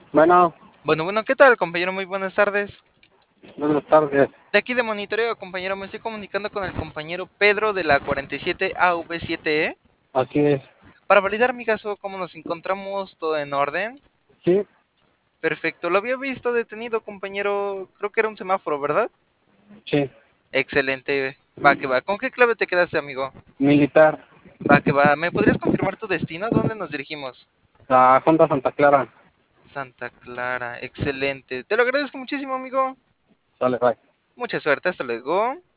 Bueno, Bueno, ¿qué tal, compañero? Muy buenas tardes. buenas tardes. De aquí de monitoreo, compañero, me estoy comunicando con el compañero Pedro de la 47AV7E Así es. para validar mi caso, cómo nos encontramos, todo en orden. Sí, Perfecto, lo había visto detenido, compañero, creo que era un semáforo, ¿verdad? sí. Excelente, va que va. ¿Con qué clave te quedaste, amigo? Militar. Va que va. ¿Me podrías confirmar tu destino? ¿A dónde nos dirigimos? La Honda Santa Clara. Santa Clara, excelente. Te lo agradezco muchísimo, amigo. Sale, bye. Mucha suerte, hasta luego.